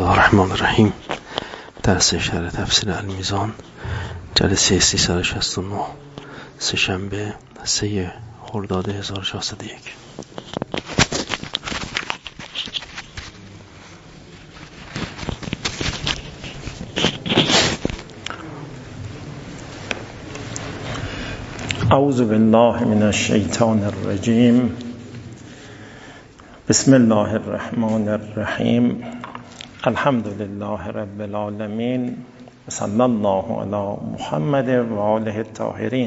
الله الرحمن الرحیم. درس شرح تفسیر المیزان، جلسه 369، سه‌شنبه 3 خرداد 1401. اعوذ بالله من الشیطان الرجیم. بسم الله الرحمن الرحیم. الحمد لله رب العالمین و صلی الله علی محمد و آله الطاهرین.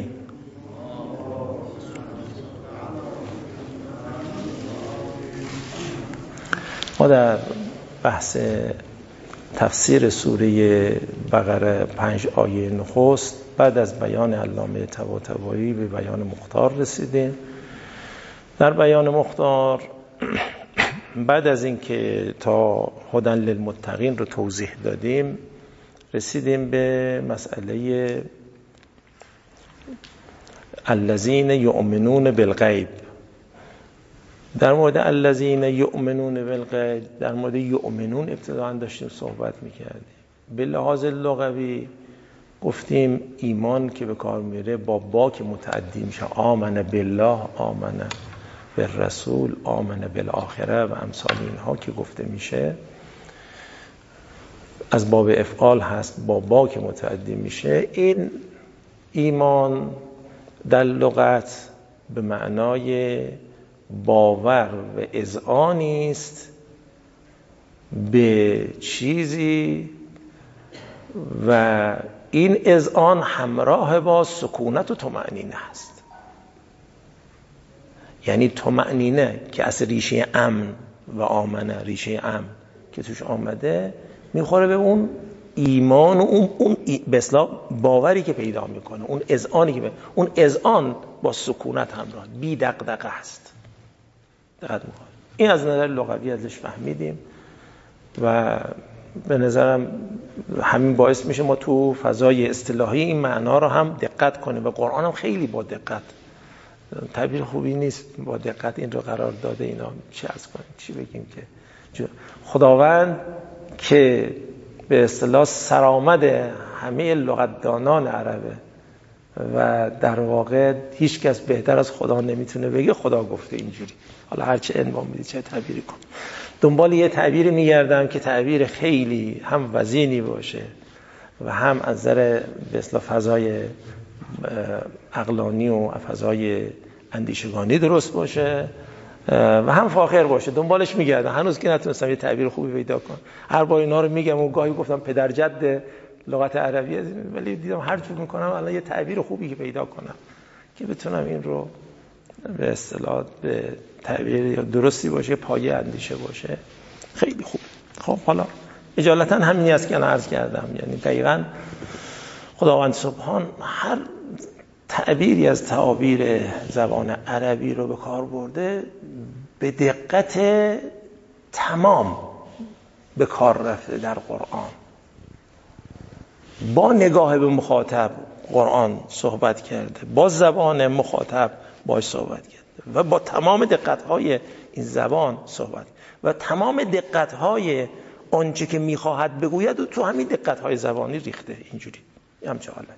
ما در بحث تفسیر سوره بقره 5 آیه نخست بعد از بیان علامه طباطبایی به بیان مختار رسیدیم. در بیان مختار بعد از اینکه تا هدی للمتقین رو توضیح دادیم رسیدیم به مسئله الذین یؤمنون بالغیب. در مورد الذین یؤمنون بالغیب، در مورد یؤمنون ابتداء داشتیم صحبت میکردیم. به لحاظ لغوی گفتیم ایمان که به کار میره با که متعدی میشه، آمن بالله، آمن بالرسول، آمن بالآخره و امثال اینها که گفته میشه از باب افعال هست، با که متعدی میشه. این ایمان در لغت به معنای باور و اذعانی است به چیزی و این اذعان همراه با سکونت و طمأنینه است. یعنی طمأنینه که اصل ریشه امن و آمنه، ریشه امن که توش آمده میخوره به اون ایمان و اون به اصطلاح باوری که پیدا میکنه، اون اذعانی که اون اذعان با سکونت همراه، بی دغدغه است. دقت میکنه. این از نظر لغوی ازش فهمیدیم و به نظرم همین باعث میشه ما تو فضای اصطلاحی این معنا رو هم دقت کنیم و قرآن هم خیلی با دقت، تعبیر خوبی نیست، با دقت این رو قرار داده. اینا چی از کنیم، چی بگیم که خداوند که به اصطلاح سرآمد همه لغتدانان عربه و در واقع هیچ کس بهتر از خدا نمیتونه بگه خدا گفته اینجوری. حالا هر چه عنوان میدی چه تعبیری کن، دنبال یه تعبیری میگردم که تعبیر خیلی هم وزینی باشه و هم از نظر به اصطلاح فضای عقلانی و فضای اندیشگانی درست باشه و هم فاخر باشه. دنبالش میگردم، هنوز که نتونستم یه تعبیر خوبی پیدا کنم. هر بار اینا رو میگم و گاهی گفتم پدر جد لغت عربیه، ولی دیدم هر جور میکنم الان یه تعبیر خوبی که پیدا کنم که بتونم این رو به اصطلاح به تعبیر درستی باشه، پایه اندیشه باشه. خیلی خوب. خب حالا اجالتا همینی است که انا عرض کردم، یعنی دقیقاً خداوند سبحان هر تعبیری از تعابیر زبان عربی رو به کار برده به دقت تمام به کار رفته در قرآن. با نگاه به مخاطب قرآن صحبت کرده، با زبان مخاطب باش صحبت کرده و با تمام دقت‌های این زبان صحبت و تمام دقت‌های آنچه که می‌خواهد بگوید و تو همین دقت‌های زبانی ریخته. اینجوری همچه حالتی.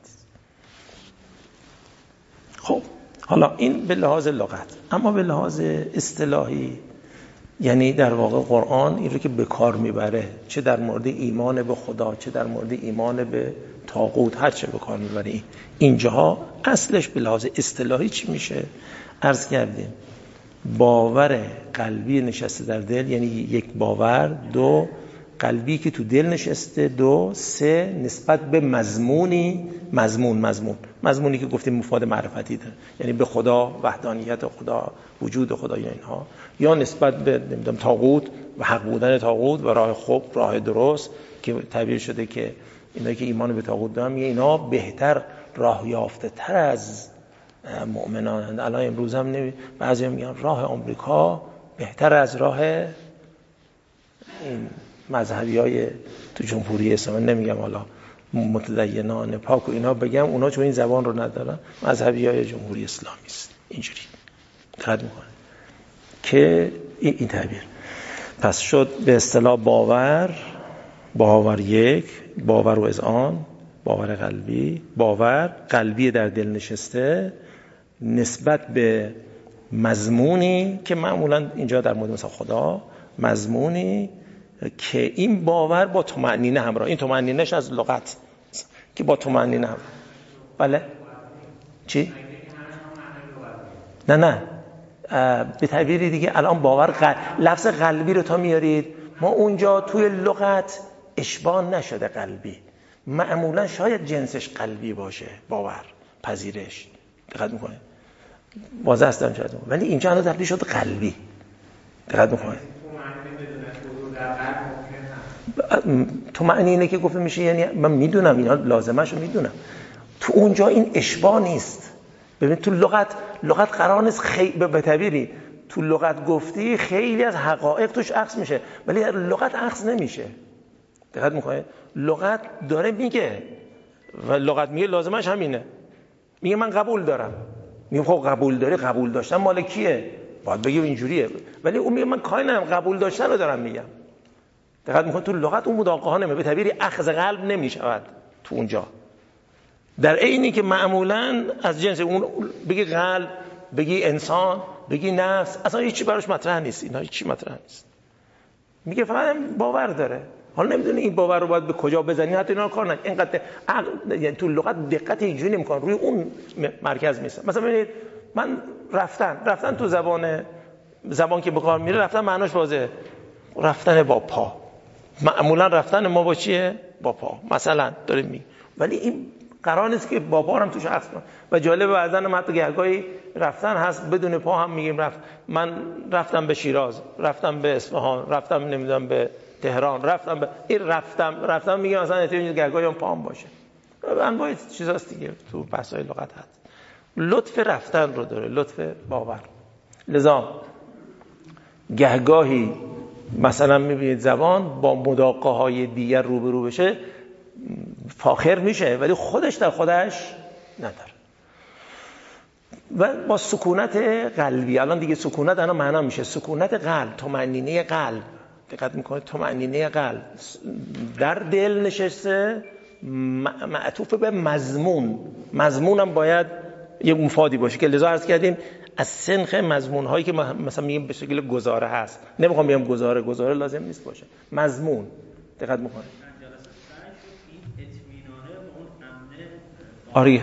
خب حالا این به لحاظ لغت، اما به لحاظ اصطلاحی یعنی در واقع قرآن این رو که به کار میبره، چه در مورد ایمان به خدا، چه در مورد ایمان به طاغوت، هر چه به کار میبره اینجاها اصلش به لحاظ اصطلاحی چی میشه؟ عرض کردیم باور قلبی نشسته در دل، یعنی یک باور، دو قلبی که تو دل نشسته، دو سه نسبت به مضمونی که گفتیم مفاد معرفتی داره، یعنی به خدا، وحدانیت خدا، وجود خدا یا اینها، یا نسبت به نمیدونم طاغوت و حق بودن طاغوت و راه خوب، راه درست که تعبیر شده که اینا که ایمان به طاغوت دارن اینا بهتر راه یافته تر از مؤمنان. الان امروز هم بعضی میگن راه آمریکا بهتر از راه این مذهبیای تو جمهوری اسلامی. نمیگم حالا متدینان پاک و اینا بگم، اونا چون این زبان رو ندارن، مذهبیای جمهوری اسلامی است. اینجوری دقت میکنه که این تعبیر پس شد به اصطلاح باور باور یک، باور و اذعان، باور قلبی، باور قلبی در دل نشسته نسبت به مضمونی که معمولا اینجا در مورد مثلا خدا، مضمونی که این باور با طمأنینه همراه، این طمأنینه‌اش از لغت که با طمأنینه همراه. بله چی؟ نه به تعبیری دیگه الان باور لفظ قلبی رو تا میارید، ما اونجا توی لغت اشباع نشده قلبی، معمولا شاید جنسش قلبی باشه، باور، پذیرش، دقت میکنه واضح هستم شاید، ولی اینجا الان تبدیل شد قلبی، دقت میکنه. تو معنی اینه که گفته میشه، یعنی من میدونم اینا لازمش رو میدونم، تو اونجا این اشباع نیست. ببین تو لغت قرار نیست به تعبیری تو لغت گفتی خیلی از حقایق توش عکس میشه، ولی لغت عکس نمیشه، دقت میکنه. لغت داره میگه و لغت میگه لازمش همینه، میگه من قبول دارم، میگه خب قبول داری، قبول داشتن مال کیه؟ باید بگی اینجوریه، ولی اون میگه من کاری ندارم، قبول داشتن رو دارم میگم. دقت میکنه تو لغت اون مداقه نمیشه، به تعبیری اخذ قلب نمیشود تو اونجا، در عینی که معمولا از جنس اون بگی قلب، بگی انسان، بگی نفس، اصلا هیچی براش مطرح نیست، اینا هیچی مطرح نیست، میگه فقط باور داره. حالا نمیدونه این باور رو باید به کجا بزنی، حتی اینا رو کار نکنه، اینقدر یعنی تو لغت دقت اینجوری نمیکنه، روی اون مرکز میسه. مثلا ببینید من رفتن تو زبان که به کار میره، رفتن معناش واضحه، رفتن با پا، معمولا رفتن ما با چیه؟ با پا مثلا داره میگه، ولی این قرار نیست که با پا هم توش عکس کنه. و جالب بعضن ما حتی گهگاهی رفتن هست بدون پا هم میگیم من رفتم به شیراز، رفتم به اصفهان، رفتم نمیدونم به تهران، رفتم به این رفتم میگم مثلا احتیاج گهگاهی هم پا هم باشه، انواع چیزاست دیگه تو بحث‌های لغت هست. لطف رفتن رو داره، لطف باور. لذا گهگاهی مثلا میبینید زبان با مداقه های دیگر روبرو بشه فاخر میشه، ولی خودش در خودش نداره. و با سکونت قلبی، الان دیگه سکونت الان معنا میشه سکونت قلب، طمأنینه قلب، دقت میکنید طمأنینه قلب در دل نشسته، معطوف به مضمون هم باید یه مفادی باشه که لذا عرض کردیم از سنخ مضمون هایی که مثلا میگیم به شکل گزاره هست، نمیخوام بگم گزاره لازم نیست باشه، مضمون، دقت میکنید. آره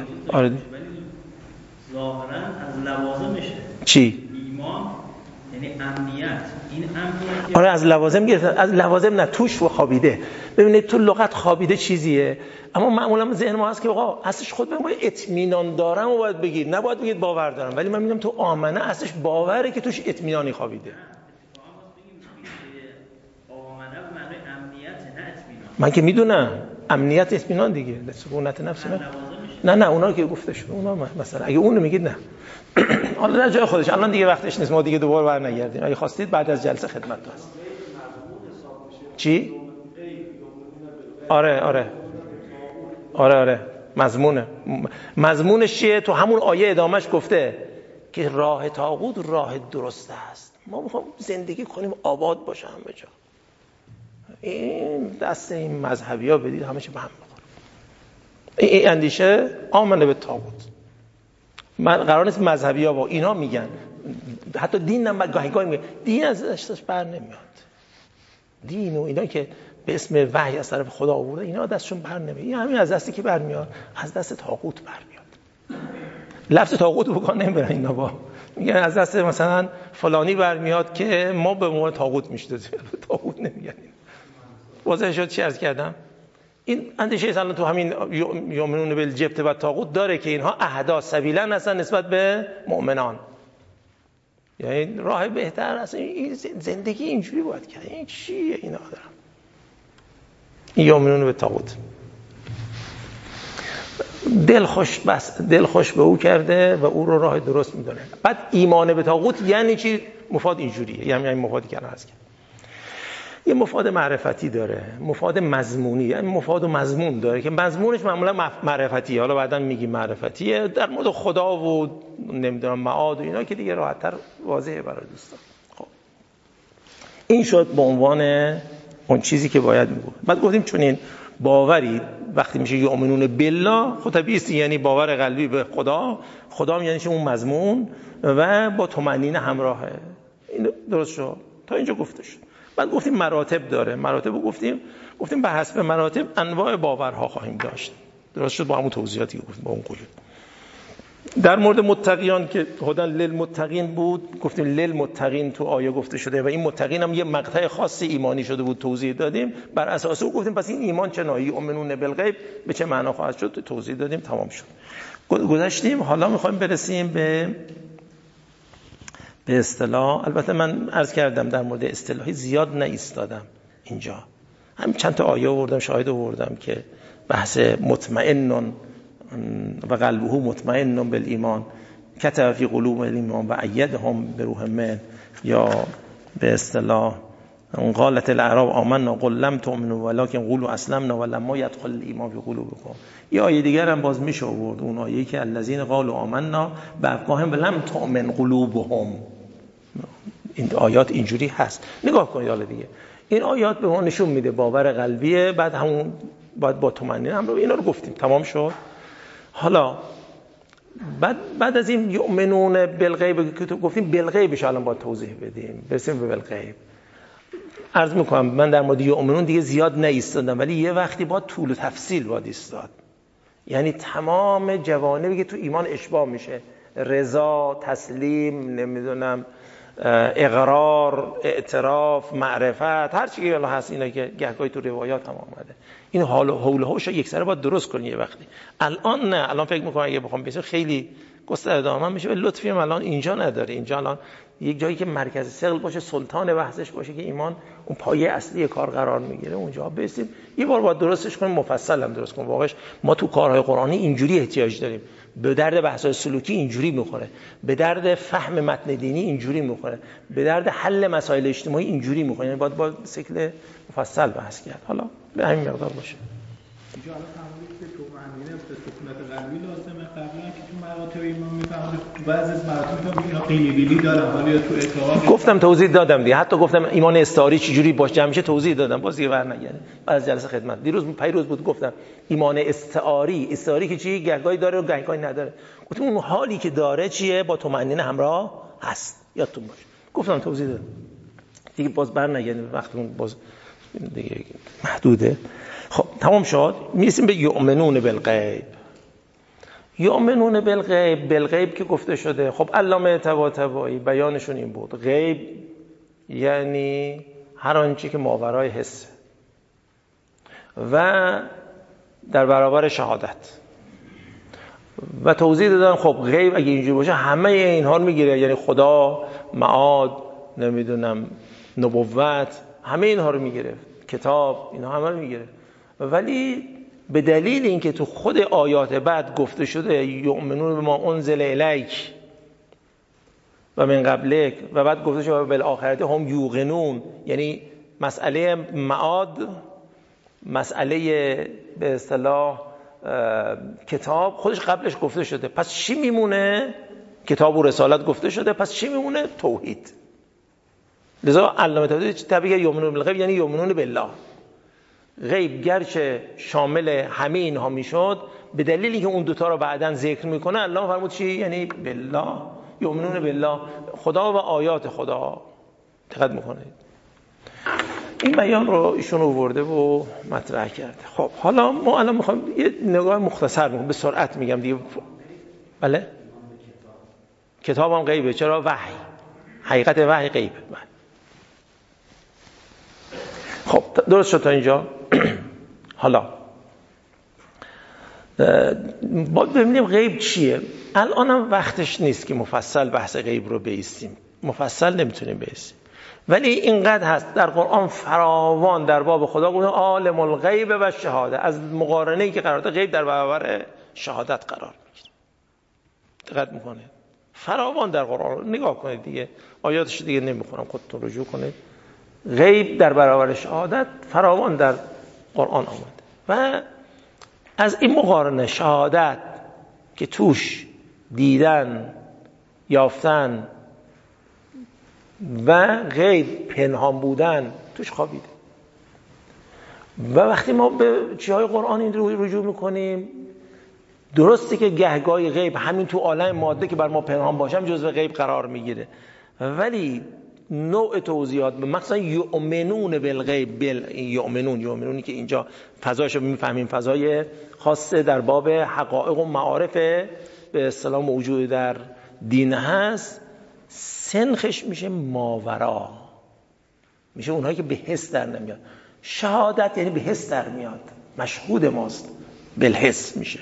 ظاهرا از لوازمشه. چی؟ ایمان یعنی امنیت، این امنیت آره از لوازم گرفت، از لوازم نه، توش و خوابیده. ببینید تو لغت خوابیده چیزیه، اما معمولا ذهن ما هست که آقا اصلش خود به ما اطمینان دارم و باید بگید، نباید بگید باور دارم، ولی من میگم تو آمنه اصلش باوره که توش اطمینانی خوابیده. آمنه به معنی امنیت نه اطمینان. من که میدونم امنیت اطمینان دیگه، سکونت نفس نه اونا که گفته شد، اونا مثلا اگه اونو میگید نه حالا در جای خودش، الان دیگه وقتش نیست، ما دیگه دوباره برنگردیم، اگه خواستید بعد از جلسه خدمت هست. چی؟ آره مضمونش چیه؟ تو همون آیه ادامهش گفته که راه طاغوت راه درست است، ما میخوام زندگی کنیم آباد باشه همه جا. این دست این مذهبی ها بدید همه چی به هم بخوره. این اندیشه آمنه به طاغوت. من قرار نیست مذهبی ها با اینا میگن، حتی دین هم گاهی میگه دین ازش بر نمیاد، دین و اینا که به اسم وحی از طرف خدا آورده اینا دستشون بر نمیاد، این همین از دستی که برمیاد از دست طاغوت برمیاد. لفظ طاغوت رو بکن نمیبرن اینا، با میگن از دست مثلا فلانی برمیاد که ما به عنوان طاغوت میشناسیم، طاغوت نمیگن. واضح شد چی عرض کردم؟ این اندیشه اصلا تو همین یؤمنون بالجبت و طاغوت داره که اینها اهدا سبیلا هستن نسبت به مؤمنان، یعنی راه بهتر است. این زندگی اینجوری باید کرد. این چیه اینا دارم؟ این یؤمنون بالطاغوت دل خوش به او کرده و او رو راه درست میدونه. بعد ایمان به طاغوت یعنی چی؟ مفاد اینجوریه، یعنی مفادی که هست، یه مفاد معرفتی داره، مفاد مضمونی، یعنی مفاد و مضمون داره که مضمونش معمولا معرفتیه، حالا بعداً میگیم معرفتیه در مورد خدا و نمیدونم معاد و اینا که دیگه راحت‌تر واضحه برای دوستان. خب این شد به عنوان اون چیزی که باید میگه. بعد گفتیم چون این باوری وقتی میشه یؤمنون بالله خب طبیعی یعنی باور قلبی به خدا یعنی اون مضمون و با طمأنینه همراهه. این درست شد تا اینجا گفته شد. بعد گفتیم مراتب داره، مراتب رو گفتیم به حسب مراتب انواع باورها خواهیم داشت. درست شد با همون توضیحاتی که گفتیم با اون قیود. در مورد متقیان که هدی للمتقین بود گفتیم للمتقین تو آیه گفته شده و این متقین هم یه مقطع خاصی ایمانی شده بود توضیح دادیم. بر اساس او گفتیم پس این ایمان چه نوعی یؤمنون بالغیب به چه معنا خواهد شد توضیح دادیم، تمام شد. گذشتیم. حالا میخوایم برسیم به اصطلاح. البته من عرض کردم در مورد اصطلاحی زیاد نایستادم اینجا، هم چند تا آیه آوردم، شاهد آوردم که بحث مطمئن و قلبه مطمئن بالایمان کتب فی قلوب الایمان و ایدهم بروح من، یا به اصطلاح قالت الاعراب آمنا قل لم تؤمنوا ولکن قولوا اسلمنا ولما يدخل الايمان فی قلوبکم. یه آیه دیگر هم باز میشه آورد، اون آیه‌ای که الذین قالوا آمنا بافواههم ولم تؤمن قلوبهم. این آیات اینجوری هست، نگاه کنید. حالا دیگه این آیات به ما نشون میده باور قلبیه، بعد همون باید با طمأنینه هم رو اینا رو گفتیم، تمام شد. حالا بعد از این یؤمنون بالغیب که تو گفتیم بالغیبش الان باید توضیح بدیم، برسیم به بالغیب. عرض میکنم من در مورد یؤمنون دیگه زیاد نایستادم، ولی یه وقتی باید طول و تفصیل باید ایستاد، یعنی تمام جوانبی که تو ایمان اشباع میشه، رضا، تسلیم، نمیدونم اقرار، اعتراف، معرفت، هر چیزی که هست اینا که گهگاهی تو روایات هم آمده، این حال و حول و حوش یک سره باید درست کنی یه وقتی. الان نه، الان فکر میکنم اگه بخوام بسیار خیلی گسترده هم میشه، به لطفی هم الان اینجا نداره. اینجا الان یک جایی که مرکز ثقل باشه، سلطان بحثش باشه، که ایمان اون پایه اصلی کار قرار میگیره، اونجا برسیم یه بار باید درستش کنیم، مفصل هم درست کنیم. واقعا ما تو کارهای قرآنی اینجوری احتیاج داریم، به درد بحث‌های سلوکی اینجوری میخوره، به درد فهم متن دینی اینجوری میخوره، به درد حل مسائل اجتماعی اینجوری میخوره، یعنی باید با شکل مفصل بحث کرد. حالا به همین مقدار باشه. اینجا الان فهمیدید که طمأنینه به سکونت قلبی لازمه. قبلا که تو مراتب ایمان میفهمید بعضی از مراتب اینا قیلی دارن، ولی تو اعتقاد گفتم توضیح دادم دیگه، حتی گفتم ایمان استعاری چجوری باش جمع میشه توضیح دادم، باز دیگه برنگرده. بعد از جلسه خدمت پیروز بود گفتم ایمان استعاری که چی گهگاهی داره و گهگاهی نداره. گفتم اون حالی که داره چیه؟ با طمأنینه همراه هست، یادتون باشه. گفتم توضیح دادم دیگه، باز برنگرده، وقتمون باز دیگه محدوده. خب تمام شد. میرسیم به یؤمنون بالغیب. یؤمنون بالغیب که گفته شده، خب علامه طباطبایی بیانشون این بود، غیب یعنی هر آنچه که ماورای حسه و در برابر شهادت. و توضیح دادن خب غیب اگه اینجوری باشه همه اینها رو میگیره، یعنی خدا، معاد، نمیدونم نبوت، همه اینها رو میگیره، کتاب، اینها همه رو میگیره. ولی به دلیل اینکه تو خود آیات بعد گفته شده یؤمنون بما انزل الیک و من قبلک، و بعد گفته شده بالآخرت هم یوقنون، یعنی مسئله معاد، مسئله به اصطلاح کتاب خودش قبلش گفته شده، پس چی میمونه؟ کتاب و رسالت گفته شده، پس چی میمونه؟ توحید. لذا علامه طباطبایی یؤمنون بالغیب یعنی یؤمنون بالله. غیب گرچه شامل همه اینها میشد، به دلیلی که اون دوتا رو بعداً ذکر میکنه الله فرمود چی؟ یعنی بالله، یؤمنون بالله، خدا و آیات خدا. دقت میکنید این بیان رو ایشون آورده و مطرح کرده. خب حالا ما الان میخوایم یه نگاه مختصر میکنم، به سرعت میگم دیگه. بله کتاب هم غیبه. چرا؟ وحی، حقیقت وحی غیبه. خب درست شد تا اینجا. حالا باید ببینیم غیب چیه. الان هم وقتش نیست که مفصل بحث غیب رو بایستیم، مفصل نمیتونیم بایستیم، ولی اینقدر هست در قرآن فراوان در باب خدا گفته عالم الغیب و شهاده، از مقارنه‌ای که قرار داده غیب در برابر شهادت قرار میگیره. دقت میکنه فراوان در قرآن نگاه کنید دیگه، آیاتش دیگه نمیخونم، خودتون رجوع کنید. غیب در برابر شهادت فراوان در قرآن آمده و از این مقارنه شهادت که توش دیدن، یافتن و غیب پنهان بودن توش خوابیده. و وقتی ما به چیهای قرآن این رجوع میکنیم، درسته که گهگاهی غیب همین تو عالم ماده که بر ما پنهان باشم جزو غیب قرار میگیره، ولی نوع توضیحات مثلا یؤمنون بالغیب، یؤمنونی که اینجا فضاشو میفهمیم فضای خاصه در باب حقایق و معارف به اصطلاح موجود در دین هست، سنخش میشه ماورا، میشه اونهایی که به حس در نمیاد. شهادت یعنی به حس در میاد، مشهود ماست، بالحس میشه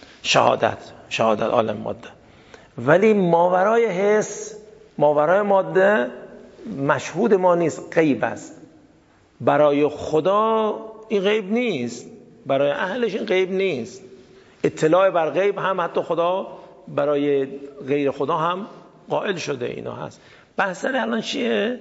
شهادت عالم ماده. ولی ماورای حس، ماورای ماده مشهود ما نیست، غیب است. برای خدا این غیب نیست، برای اهلش این غیب نیست. اطلاع بر غیب هم حتی خدا برای غیر خدا هم قائل شده اینا هست. بحث الان چیه؟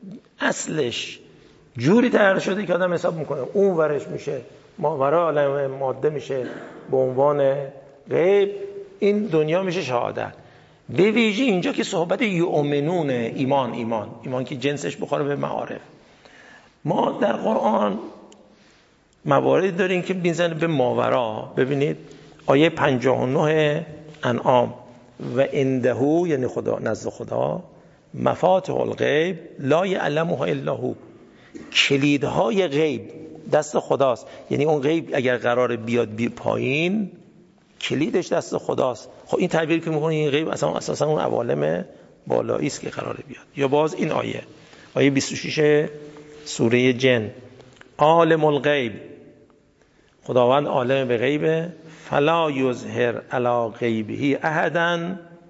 اصلش جوری تغییر شده که آدم حساب میکنه اون ورش میشه ماورای عالم ماده، میشه به عنوان غیب، این دنیا میشه شهادت. به ویژه اینجا که صحبت یؤمنون، ایمان که جنسش بخوره به معارف. ما در قرآن مواردی داریم که میزنه به ماورا. ببینید آیه 59 انعام، و عنده یعنی خدا، نزد خدا، مفاتح الغیب لا یعلمها الا هو، کلیدهای غیب دست خداست. یعنی اون غیب اگر قرار بیاد پایین، کلیدش دست خداست. خب این تعبیر که می‌کنه این غیب اساسا اون عوالم بالایی است که قراره بیاد. یا باز این آیه 26 سوره جن، عالم الغیب، خداوند عالم به غیبه، فلا یظهر علی غیبه احدا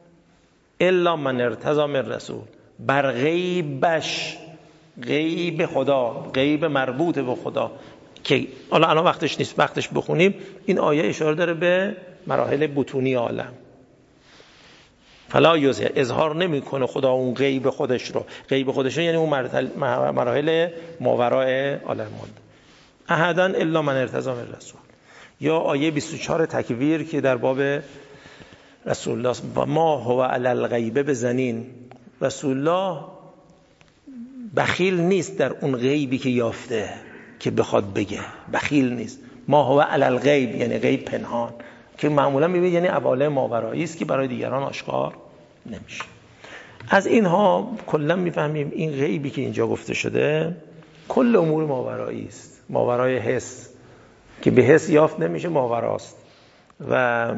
الا من ارتضی من رسول، بر غیبش، غیب خدا، غیب مربوط به خدا که الان وقتش نیست، وقتش بخونیم. این آیه اشاره داره به مراحل بطونی عالم. فلا یظهر، اظهار نمیکنه خدا اون غیب خودش رو. غیب خودش رو یعنی اون مراحل ماورای عالم ماده. احدا الا من ارتضی من رسول. یا آیه 24 تکویر که در باب رسول الله، و ما هو علی الغیب بزنین، رسول الله بخیل نیست در اون غیبی که یافته که بخواد بگه، بخیل نیست. ما هو علی الغیب یعنی غیب پنهان که معمولا میبینید یعنی عوالم ماورایی است که برای دیگران آشکار نمیشه. از اینها کلا میفهمیم این غیبی که اینجا گفته شده کل امور ماورایی است، ماورای حس که به حس یافت نمیشه، ماوراست. و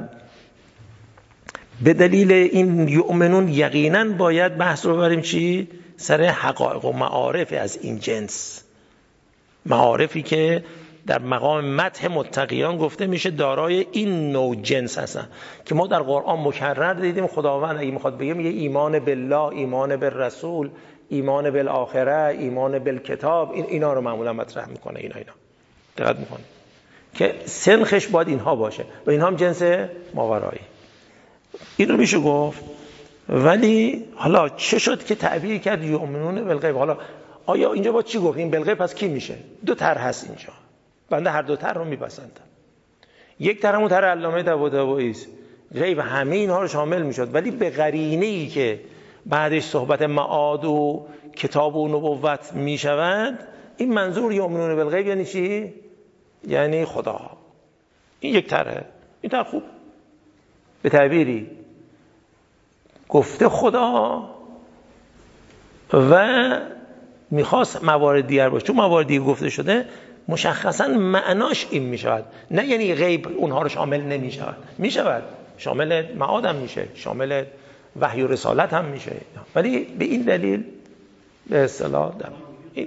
به دلیل این یؤمنون یقینا باید بحث رو ببریم چی؟ سر حقایق و معارف از این جنس، معارفی که در مقام مدح متقیان گفته میشه دارای این نوع جنس هستن که ما در قرآن مکرر دیدیم. خداوند اگه میخواد بگه میگه ایمان بالله، ایمان بالرسول، ایمان بالآخره، ایمان بالکتاب. اینا رو معمولا مطرح میکنه. اینا دقت میکنه که سنخش باید اینها باشه و اینها هم جنس ماورایی. این رو میشه گفت. ولی حالا چه شد که تعبیر کرد یؤمنون بالغیب؟ حالا آیا اینجا با چی گفتیم بالغیب؟ پس کی میشه؟ دو طرح هست اینجا، بنده هر دو طرح رو میپسندم. یک طرح اون طرح علامه طباطبایی است، غیب همه اینها رو شامل میشد، ولی به قرینه‌ای که بعدش صحبت معاد و کتاب و نبوت میشود، این منظور یؤمنون بالغیب یعنی چی؟ یعنی خدا. این یک طرح. این طرح خوب به تعبیری گفته خدا و میخواست موارد دیگر باشه. چون موارد دیگر گفته شده مشخصا معناش این میشود، نه یعنی غیب اونها رو شامل نمیشود، میشود، شامل معاد هم میشه، شامل وحی و رسالت هم میشه، ولی به این دلیل به اصطلاح این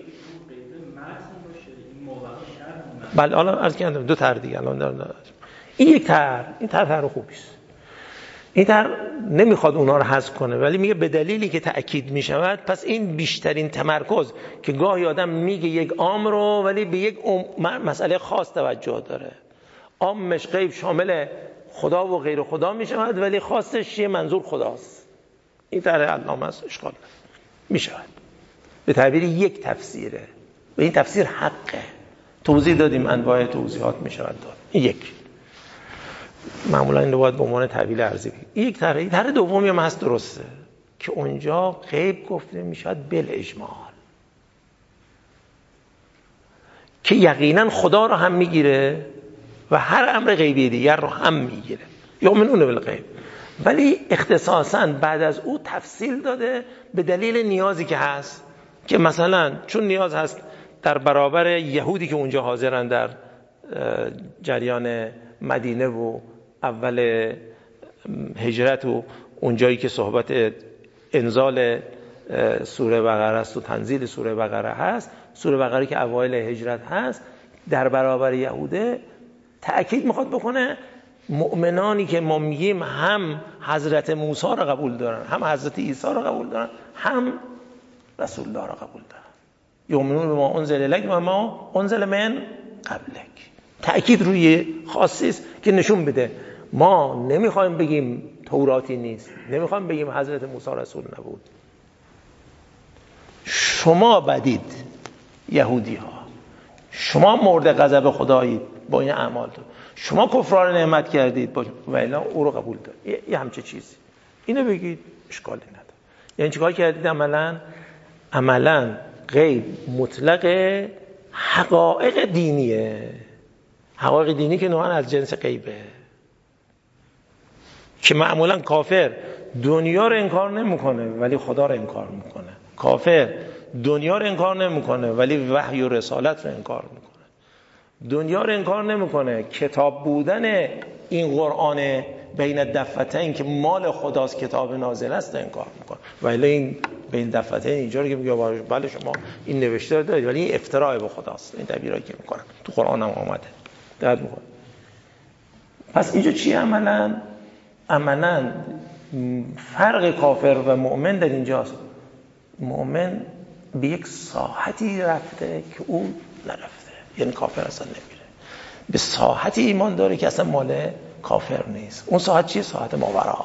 بله. الان عرض کردم دو طرح دیگه الان دارم. این یک طرح، این طرح خوبی است. این طرح نمیخواد اونها رو حذف کنه، ولی میگه به دلیلی که تأکید میشود، پس این بیشترین تمرکز که گاهی آدم میگه یک عام رو ولی به یک مسئله خاص توجه داره. عامش غیب شامل خدا و غیر خدا میشود، ولی خاصش یه منظور خداست. این طرح علامه است، اشکال میشود. به تعبیر یک تفسیره و این تفسیر حقه. توضیح دادیم انواع توضیحات میشود داد. این یک معمولا این رو باید به عنوان تعبیر ارزی بگیم. این یک طرح. طرح دومی هم هست، درسته، که اونجا غیب گفته میشود بالاجمال. که یقینا خدا رو هم میگیره و هر امر غیبی دیگر رو هم میگیره، یؤمنون بالغیب. ولی اختصاصاً بعد از او تفصیل داده به دلیل نیازی که هست، که مثلا چون نیاز هست در برابر یهودی که اونجا حاضرن در جریان مدینه و اول هجرت و اونجایی که صحبت انزال سوره بقره است و تنزیل سوره بقره هست، سوره بقره که اوایل هجرت هست، در برابر یهوده تأکید میخواد بکنه مؤمنانی که ما میگیم هم حضرت موسی رو قبول دارن، هم حضرت عیسی رو قبول دارن، هم رسول الله رو قبول دارن. یؤمنون بما انزل الیک و ما انزل من قبلک. تأکید روی خاصی است که نشون بده ما نمیخوایم بگیم توراتی نیست، نمیخوایم بگیم حضرت موسی رسول نبود. شما بدید یهودی ها، شما مورد غضب خدایید با این اعمالتون، شما کفران نعمت کردید و الا او رو قبول دارید. یه همچه چیزی اینو بگید اشکالی نداره. یعنی چیکار کردید؟ عملا غیب مطلق حقایق دینیه، حقایق دینی که نوعا از جنس غیبه، که معمولا کافر دنیا رو انکار نمیکنه ولی خدا رو انکار میکنه، کافر دنیا رو انکار نمیکنه ولی وحی و رسالت رو انکار میکنه، دنیا رو انکار نمیکنه کتاب بودن این قرآن بین الدفتین که مال خداست، کتاب نازل است، انکار میکنه. ولی این بین دفتین اینجا رو که میگه بله شما این نوشته دارید ولی این افتراء به خداست، این تعبیرایی که میکنن تو قرآن هم آمده دقت میکنه. پس اینجا چی عملاً فرق کافر و مؤمن در اینجاست. مؤمن به یک ساحتی رفته که او نرفته، یعنی کافر اصلا نمیره، به ساحتی ایمان داره که اصلا مال کافر نیست. اون ساحت چیه؟ ساحت ماورا.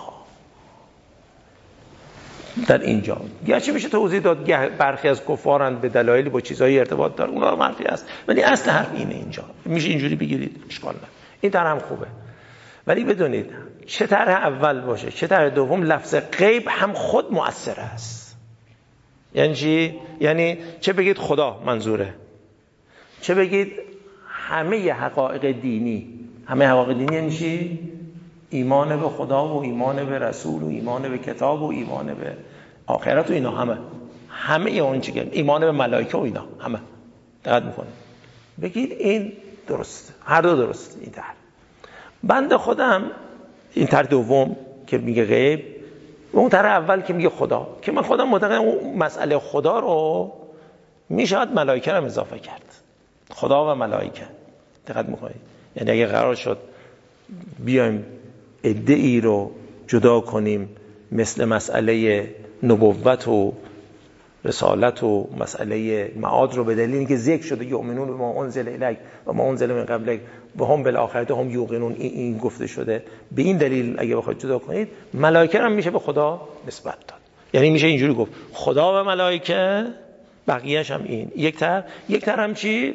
در اینجا گرچه میشه توضیح داد برخی از کفارند به دلایلی با چیزایی ارتباط داره، اونا رو منفی است، ولی اصل حرف اینه. اینجا میشه اینجوری بگیرید، اشکال نداره، این طرح هم خوبه. ولی بدونید چه طرح اول باشه چه طرح دوم، لفظ غیب هم خود مؤثر است. یعنی چی؟ یعنی چه بگید خدا منظوره، چه بگید همه حقایق دینی. همه حقایق دینی یعنی چی؟ ایمان به خدا و ایمان به رسول و ایمان به کتاب و ایمان به آخرت و اینا، همه اون چیزا، ایمان به ملائکه و اینا همه. دقت میکنه بگید این درست، هر دو درست. این طرح بنده خودم، این طرح دوم که میگه غیب و اون طرح اول که میگه خدا، که من خودم معتقدم اون مسئله خدا رو میشود ملائکه رو اضافه کرد، خدا و ملائکه. دقت میکنید؟ یعنی اگه قرار شد بیایم ادعی رو جدا کنیم مثل مسئله نبوت و رسالت و مسئله معاد رو به دلیلی که ذکر شده یؤمنون بما انزل الیک و ما انزل من قبلک و هم بالآخرة هم یوقنون، این گفته شده، به این دلیل اگه بخواید جدا کنید ملائکه هم میشه به خدا نسبت داد. یعنی میشه اینجوری گفت خدا و ملائکه، بقیه‌اش هم این یک طرح هم چی؟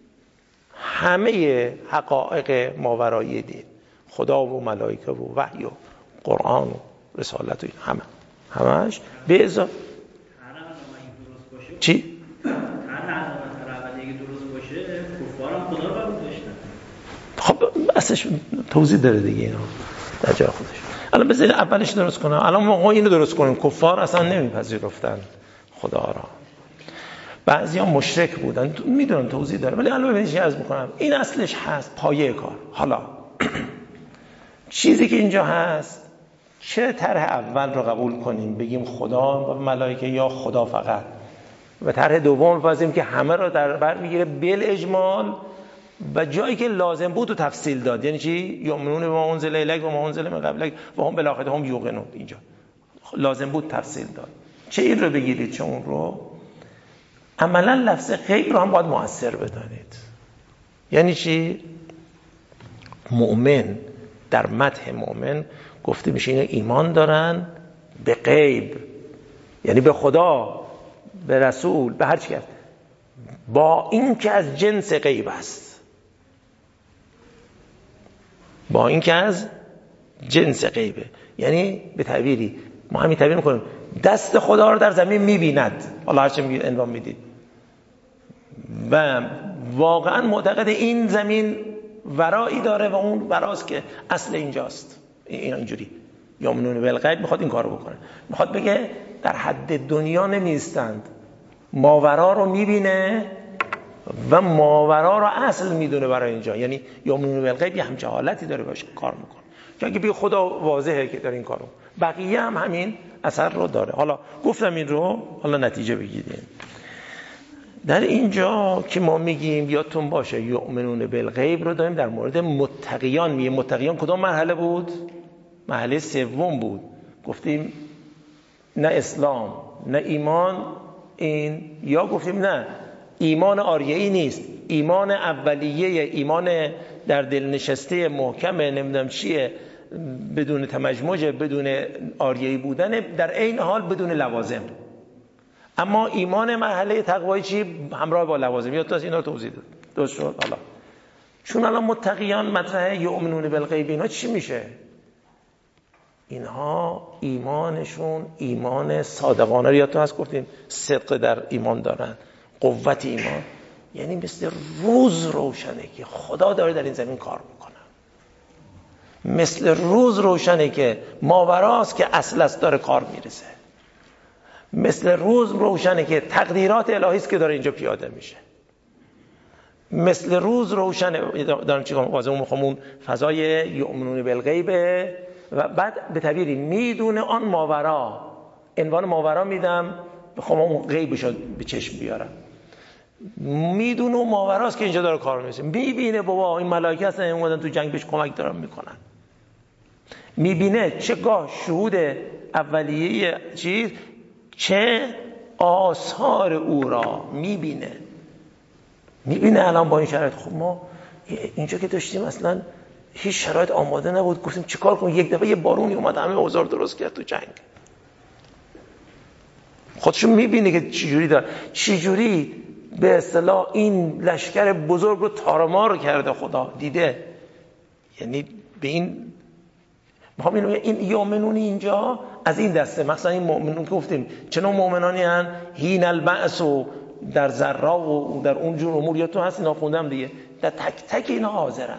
همه حقایق ماورایی دین، خدا و ملائکه و وحی و قرآن و رسالت و این همش به اضافه چی؟ خب اصلش توضیح داره دیگه اینا در جای خودش. الان بذارید اولش درست کنم. الان ما اینو درست کنیم. کفار اصلا نمیپذیرفتن خدا را، بعضیا مشرک بودن، میدونم توضیح داره، ولی الان ببینید چی عرض میکنم. این اصلش هست پایه کار. حالا چیزی که اینجا هست، چه طرح اول رو قبول کنیم بگیم خدا و ملائکه یا خدا فقط، و طرح دوم بپذیریم که همه رو در بر میگیره بالاجمال و جایی که لازم بود و تفصیل داد. یعنی چی؟ یؤمنون بما انزل الیک و ما انزل من قبلک و هم بالآخرة هم یوقنون. اینجا لازم بود تفصیل داد. چه این رو بگیرید چه اون رو. عملا لفظ غیب رو هم باید مؤثر بدانید. یعنی چی؟ مؤمن در مدح مؤمن گفته میشه اینا ایمان دارن به غیب، یعنی به خدا، به رسول، به هر چی هست، با این که از جنس غیب است، با این که از جنس غیبه. یعنی به تعبیری ما همین تعبیر میکنیم دست خدا رو در زمین میبیند. حالا هرچی عنوان میدید و واقعا معتقد این زمین ورایی داره و اون وراست که اصل اینجاست. این اینجوری یؤمنون بالغیب میخواد این کارو بکنه، میخواد بگه در حد دنیا نمیستند، ماورا رو میبینه و ماورا رو اصل میدونه برای اینجا. یعنی یؤمنون بالغیب یه همچه حالتی داره باشه کار میکنه، چون که بگه خدا واضحه که داره این کارو، بقیه هم همین اثر رو داره. حالا گفتم این رو، حالا نتیجه بگیریم. در اینجا که ما میگیم یادتون باشه یؤمنون بالغیب رو داریم در مورد متقیان میگه. متقیان کدام مرحله بود؟ مرحله سوم بود. گفتیم نه اسلام نه ایمان این، یا گفتیم نه ایمان آریه‌ای نیست، ایمان اولیه، ایمان در دل نشسته محکمه، نمیدونم چیه، بدون تمجمج، بدون آریه‌ای بودن، در عین حال بدون لوازم. اما ایمان مرحله تقوایی چی؟ همراه با لوازم. یا تو از اینا رو توضیح داد. درست شد؟ حالا چون الان متقیان مطرحه یؤمنون بالغیب، اینا چی میشه؟ اینها ایمانشون ایمان صادقانه رو یادتون هست گفتیم صدق در ایمان دارن، قوت ایمان، یعنی مثل روز روشنه که خدا داره در این زمین کار میکنه، مثل روز روشنه که ماوراست که اصل است داره کار میرسه، مثل روز روشنه که تقدیرات الهی است که داره اینجا پیاده میشه، مثل روز روشنه. دارم چیکار واضحه میخوام اون فضای یؤمنون بالغیب و بعد به تعبیری میدونه آن ماورا، عنوان ماورا میدم بخوام اون غیبشو به چشم بیارم، میدونه اون ماوراست که اینجا داره کار میشه، میبینه بابا این ملائکه هستن اومدن تو جنگ بهش کمک دارن میکنن، میبینه چه گاه شهود اولیه چیز، چه آثار او را میبینه الان با این شرایط. خب ما اینجا که داشتیم اصلا هیچ شرایط آماده نبود، گفتیم چیکار کنیم، یک دفعه یه بارونی اومد همه اوضاع درست کرد تو جنگ. خودشون میبینه که چجوری داره، چجوری به اصطلاح این لشکر بزرگ رو تارمار کرده خدا دیده. یعنی به این این یؤمنون اینجا از این دسته، مثلا این مؤمنون که گفتیم چه نوع مؤمنانی هستن؟ حین البعث و در ذرا و در اون جور امور یادتون هست اینا خوندم دیگه، در تک تک اینا حاضرند.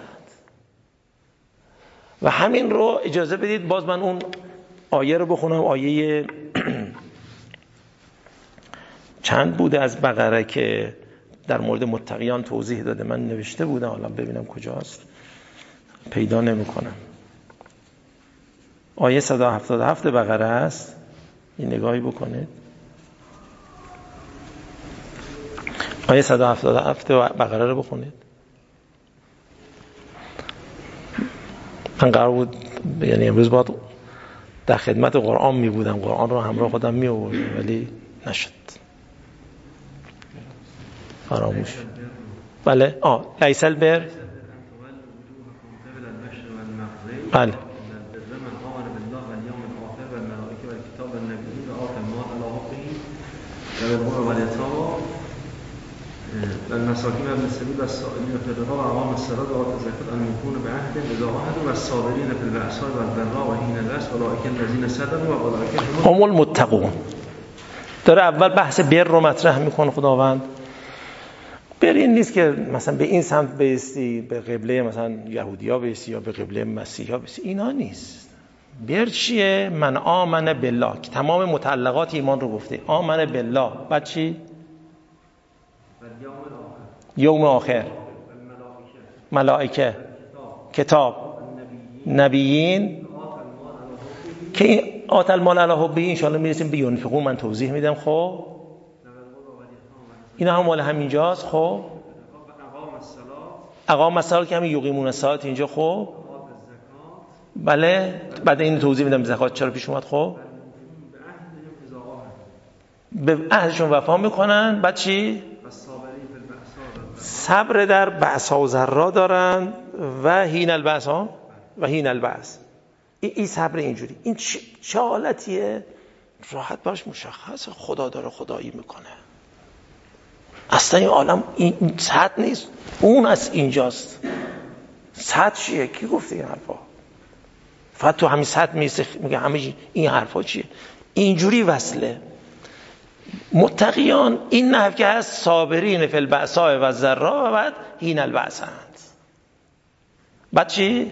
و همین رو اجازه بدید باز من اون آیه رو بخونم، آیه چند بوده از بقره که در مورد متقیان توضیح داده، من نوشته بودم حالا ببینم کجاست، پیدا نمی کنم. آیه 177 بقره است، این نگاهی بکنید. آیه 177 بقره رو بخونید. من قرار بود یعنی امروز باید در خدمت قرآن می بودم، قرآن رو همراه خودم می آوردم ولی نشد، فراموش. بله لیس البر، بله والمساكين ابن السبيل والسائلين في الرقاب وأقام الصلاة وآتوا الزكاة الموفون بعهدهم إذا عاهدوا والصابرين في البأساء والضراء وحين البأس أولئك الذين صدقوا وأولئك هم المتقون. داره اول بحث بر رو مطرح میکنه خداوند. بر این نیست که مثلا به این سمت بیستی، به قبله مثلا یهودیا بیستی یا به قبله مسیحا بیستی، اینا نیست. بر چیه؟ من آمن بالله، که تمام متعلقات ایمان رو گفته. آمن بالله بعد چی؟ یوم آخر، ملائکه، کتاب، نبیین، که این آت المال علی حبه ان شاء الله میرسیم به ینفقون، من توضیح میدم. خب اینا هم مال همینجاست. خب اقام الصلاه که همین یقیمون الصلاه اینجا. خب بله بعد این توضیح میدم زکات چرا پیش اومد. خب به عهدشون وفا میکنن. بعد چی؟ صبر در بأسا و ضرا دارن و حین البأسا و حین البأس. این صبر اینجوری، این چه حالتیه؟ راحت باش مشخصه خدا داره خدایی میکنه. اصلا این عالم این سطح نیست، اون از اینجاست. سطح چیه؟ کی گفته این حرفا؟ فقط تو همین سطح میگه همه این حرفا چیه؟ اینجوری وصله. متقیان این نحو که هست صابرین فی البأساء و الضراء و بعد حین البأس. بعد چی؟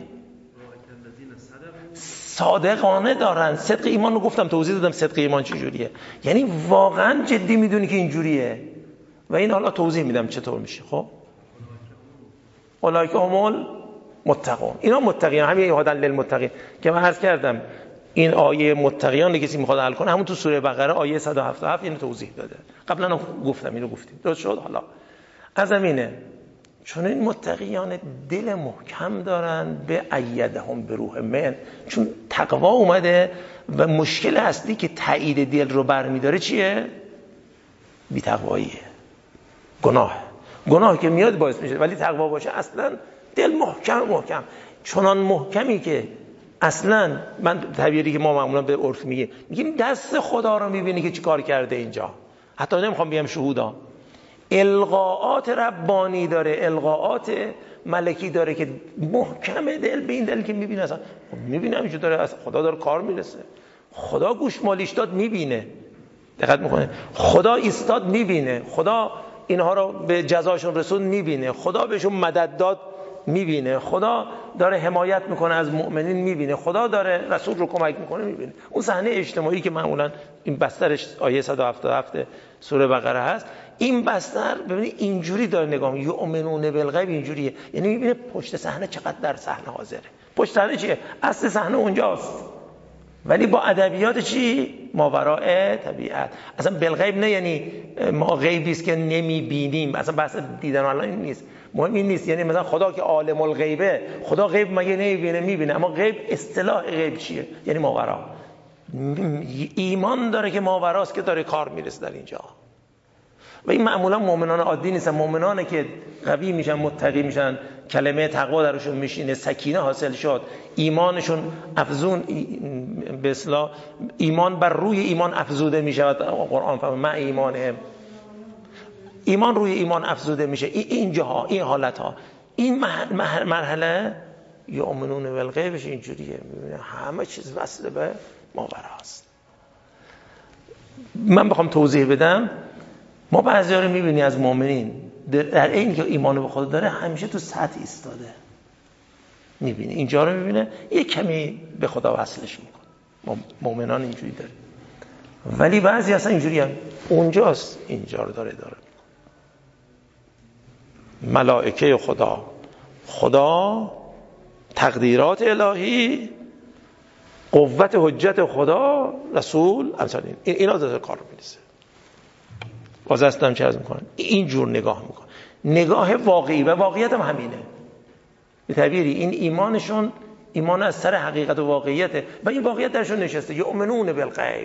صادقانه دارن. صدق ایمان رو گفتم، توضیح دادم صدق ایمان چه جوریه، یعنی واقعا جدی میدونی که اینجوریه و این حالا توضیح میدم چطور میشه. خب اولئک هم المتقون، اینا متقین، همین هدی للمتقین که من عرض کردم. این آیه متقیان کسی میخواد حل کنه، همون تو سوره بقره آیه 177 اینو توضیح داده. قبلا گفتم، اینو گفتیم، درست شد. حالا از اینه چون این متقیان دل محکم دارن به ایدهم به روح من، چون تقوا اومده و مشکل اصلی که تایید دل رو برمیداره چیه؟ بی تقواییه، گناه که میاد باعث میشه، ولی تقوا باشه اصلا دل محکم چنان محکمی که اصلا من تعبیری که ما معمولا به عرف میگیم دست خدا رو میبینی که چی کار کرده اینجا. حتی نمیخوام بگم شهودا، القاءات ربانی داره، القاءات ملکی داره که محکمه دل به این دل که میبینه. اصلا میبینه همینجور داره، اصلا خدا داره کار میرسه، خدا گوشمالیش داد میبینه، دقت میکنه، خدا ایستاد میبینه، خدا اینها رو به جزاشون رسون میبینه، خدا بهشون مدد داد میبینه، خدا داره حمایت میکنه از مؤمنین میبینه، خدا داره رسول رو کمک میکنه میبینه. اون صحنه اجتماعی که معمولا این بسترش آیه 177 سوره بقره هست، این بستر ببینید اینجوری داره نگاه میکنه، یؤمنون بالغیب اینجوریه، یعنی میبینه پشت صحنه چقدر در صحنه حاضره. پشت صحنه چیه؟ اصل صحنه اونجاست، ولی با ادبیات چی؟ ماوراء طبیعت. اصلا بالغیب نه یعنی ما غیبی است که نمیبینیم، اصلا بحث دیدن الان این نیست، مهم این نیست. یعنی مثلا خدا که عالم الغیبه، خدا غیب مگه نمیبینه؟ میبینه، اما غیب اصطلاح غیب چیه؟ یعنی ماورا. ایمان داره که ماوراست که داره کار میرسه در اینجا. و این معمولا مؤمنان عادی نیستن، مؤمنانی که قوی میشن، متقی میشن، کلمه تقوا درشون میشینه، سکینه حاصل شد، ایمانشون افزون، به اصطلاح ایمان بر روی ایمان افزوده میشه. قرآن فرمود مع ایمانهم، ایمان روی ایمان افزوده میشه. این جاها، این حالت ها، این مرحله یؤمنون بالغیبش اینجوریه، میبینه همه چیز وصل به ماوراست. من بخوام توضیح بدم، ما بعضی‌ها رو می‌بینی از مؤمنین در این که ایمان به خدا داره همیشه تو سطح ایستاده، می‌بینی اینجا رو می‌بینه یه کمی به خدا وصلش می‌کنه. مؤمنان اینجوری داره، ولی بعضی اصلا اینجوری هم اونجاست، اینجا رو داره ملائکه خدا تقدیرات الهی، قوت حجت خدا، رسول، امثال اینا داره کار می‌کنه. باز اصلا چه عرض میکنن؟ این جور نگاه میکنن، نگاه واقعی، و واقعیت هم همینه. به تعبیری این ایمانشون ایمان از سر حقیقت و واقعیته و این واقعیت درشون نشسته. یؤمنون بالغیب،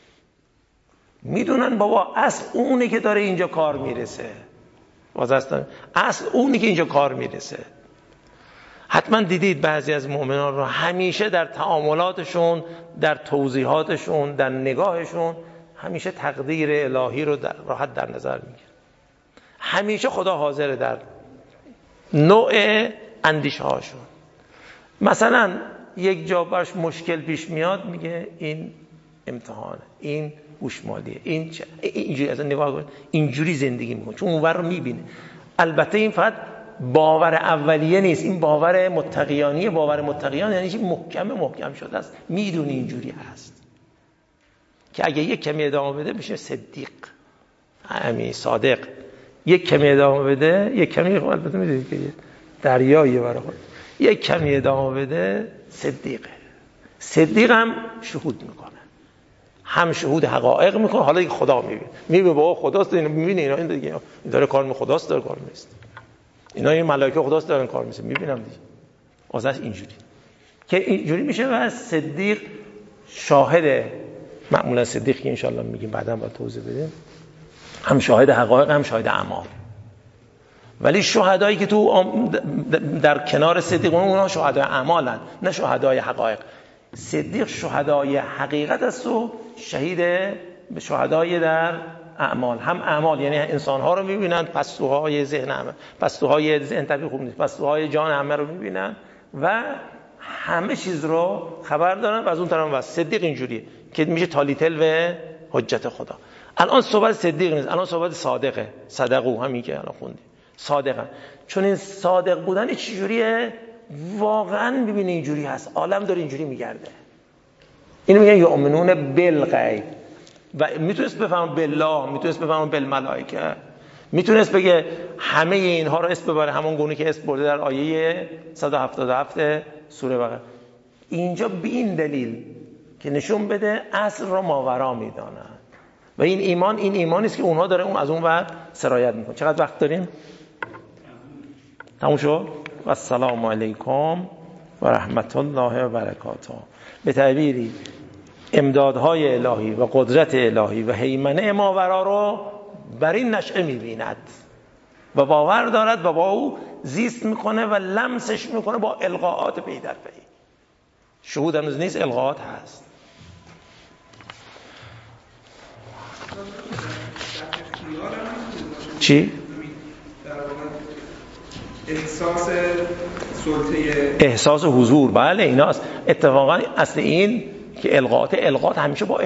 میدونن بابا اصل اونه که داره اینجا کار میرسه، باز اصل اونه که اینجا کار میرسه. حتما دیدید بعضی از مؤمنان رو همیشه در تعاملاتشون، در توضیحاتشون، در نگاهشون همیشه تقدیر الهی رو راحت در نظر میگیره. همیشه خدا حاضره در نوع اندیشه هاشون. مثلا یک جا براش مشکل پیش میاد، میگه این امتحانه، این گوشمالیه، این اینجوری از نگاه کن، اینجوری زندگی میکنه، چون اونور رو میبینه. البته این فقط باور اولیه نیست، این باور متقیانیه. باور متقیان یعنی چی؟ محکم شده است، میدونی اینجوری هست که اگه یک کمی ادامه بده میشه صدیق، همین صادق. یک کمی ادامه بده، یک کمی البته میدونید که دریاییه برای خود، یک کمی ادامه بده صدیقه. صدیق هم شهود میکنه، هم شهود حقایق میکنه. حالا که خدا میبینه بابا خداست، اینو میبینه، اینا این دیگه این داره کار می خداست، داره کار میست، اینا این ملائکه خداست دارن کار میست، میبینم دیگه. واسه اینجوری که اینجوری میشه و صدیق شاهده. معمولا صدیق که انشالله میگیم بعدا با توضیح بدیم، هم شاهد حقایق هم شاهد اعمال. ولی شهدایی که تو در کنار صدیق اونها شهدای اعمالن، نه شهدای حقایق. صدیق شهدای حقیقت است و شهید به شهدای در اعمال. هم اعمال یعنی انسان‌ها رو می‌بینن، پستوهای ذهن همه، پستوهای ذهن طبیعی خوب نیست، پستوهای جان همه رو می‌بینن و همه چیز رو خبر دارن. و از اون طرف صدیق اینجوریه که میشه تالیتل و حجت خدا. الان صحبت صدیق نیست، الان صحبت صادقه. صدقو همین که الان خوندی، صادقه. چون این صادق بودن چجوریه؟ واقعا ببینید اینجوری هست، عالم داره اینجوری میگرده. اینو میگن یؤمنون بالغیب. و میتونست بفهم بالله، میتونست بفهم بالملائکه، میتونست بگه همه اینها رو اسم ببره همون گونه که اسم برده در آیه 177 سوره بقره. اینجا به این دلیل که نشون بده اصل رو ماورا میدانند و این ایمانی است که اونها داره اون از اون ور سرایت میکنه. چقدر وقت داریم؟ تموم شد؟ و السلام علیکم و رحمت الله و برکاته. به تعبیری امدادهای الهی و قدرت الهی و هیمنه ماورا رو بر این نشأه میبیند و باور دارد و با او زیست میکنه و لمسش میکنه با القاءات پی در پی. شهود هنوز نیست، القاءات هست. چی؟ احساس سلطه، احساس حضور، بله ایناست. اتفاقا اصل این که القاءات همیشه با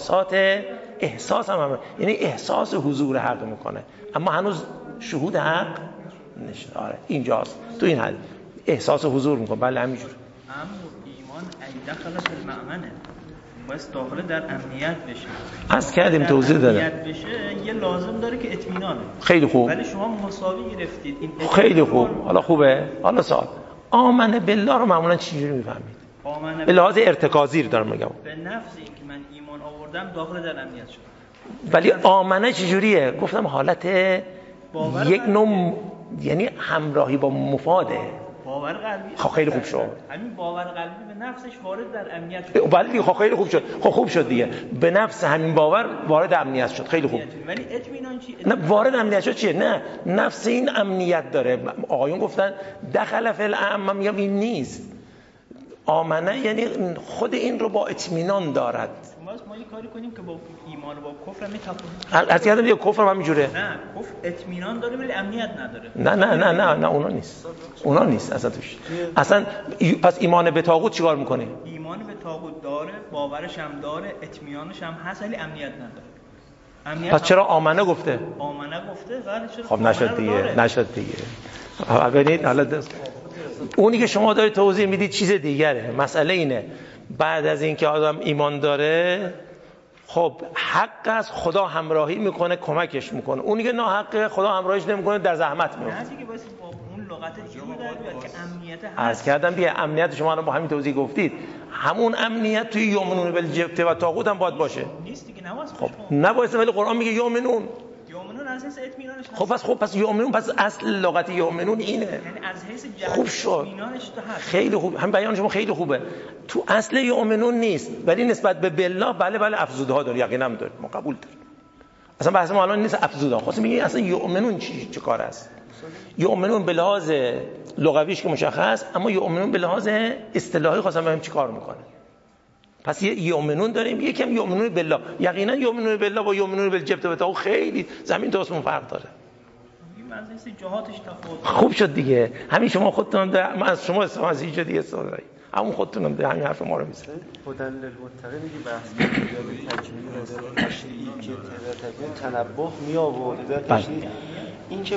احساس هم یعنی احساس حضور حق میکنه، اما هنوز شهود حق نشده. آره اینجاست، تو این حد احساس حضور میکنه. بله همینجور. امر ایمان ای دخل فی المأمنه، بس داخل در امنیت بشه. از کردیم توضیح داده. امنیت بشه یه لازم داره که اطمینانه. خیلی خوب. ولی شما مساوی گرفتید این. خیلی خوب. حالا خوبه. حالا سوال آمنه بالله رو معمولا چجوری میفهمید؟ به لحاظ ارتکازی رو دارم میگم. به نفس این که من ایمان آوردم داخل در امنیت شد. ولی آمنه چجوریه؟ گفتم حالت یک نوع یعنی همراهی با مفاده. باور قلبی. خب خیلی خوب شد. همین باور قلبی به نفسش وارد در امنیت شد. ولی خب خیلی خوب شد. خب خوب شد دیگه. به نفس همین باور وارد امنیت شد. خیلی خوب. ولی اطمینان چی؟ نه وارد امنیت شد چیه؟ نه نفس این امنیت داره. آقایون گفتن دخل فی الامن، من میگم این نیست. آمنه یعنی خود این رو با اطمینان دارد. ما یه کاری کنیم که با ایمان و با کفر میتفاوت. از یادم دیگه کفر هم اینجوره. نه کفر اطمینان داره ولی امنیت نداره. نه اونا نیست اصلا توش. اصلا پس ایمان به طاغوت چیکار میکنه؟ ایمان به طاغوت داره، باورش هم داره، اطمینانش هم هست ولی امنیت نداره. پس چرا آمنه گفته؟ آمنه گفته ولی چرا؟ خب نشد دیگه. ببینید حالا اونی که شما دارید توضیح میدید چیز دیگره. مسئله اینه بعد از این که آدم ایمان داره خب حق از خدا همراهی میکنه، کمکش میکنه. اونی که ناحقه خدا همراهیش نمیکنه در زحمت میفته. نه دیگه واسه با اون لغت دیگه بیاد که امنیت هست. عرض کردم دیگه امنیت شما رو با همین توضیح گفتید. همون امنیت توی یؤمنون بالجبت و طاغوت هم باید باشه. نیست دیگه نواز. خب نباید، ولی قرآن میگه یؤمنون. یؤمنون از حیث اطمینانش هست. خب پس یؤمنون، پس اصل لغت یؤمنون اینه. یعنی از حیث خوب شد. اطمینانش تو هست. خیلی خوب. هم بیان شما خیلی خوبه. تو اصل یؤمنون نیست، ولی نسبت به بالله بله افزودها داره، یقینا داره، ما قبول داریم. اصلا بحث ما الان نیست افزودها. خواستم میگه اصلا یؤمنون چه کار است؟ یؤمنون به لحاظ لغویش که مشخص، اما یؤمنون به لحاظ اصطلاحی خواستم ببینم چی کار میکنه. پس یه یؤمنون داریم، یکم یؤمنون بالله. یقینا یؤمنون بالله با یؤمنون بالجبت و طاغوت خیلی زمین تا آسمون فرق داره. این منظور جهاتش تفاوت. خوب شد دیگه. همین شما خودتون من از شما استفاده از اینجا دیگه استفاده دارید. همون خودتونم ده همین حرف ما رو میزنید. هدن للمتقین میگه بحث یا تکمیل نظر تشریعی که تنبه می آورد در تشریع این که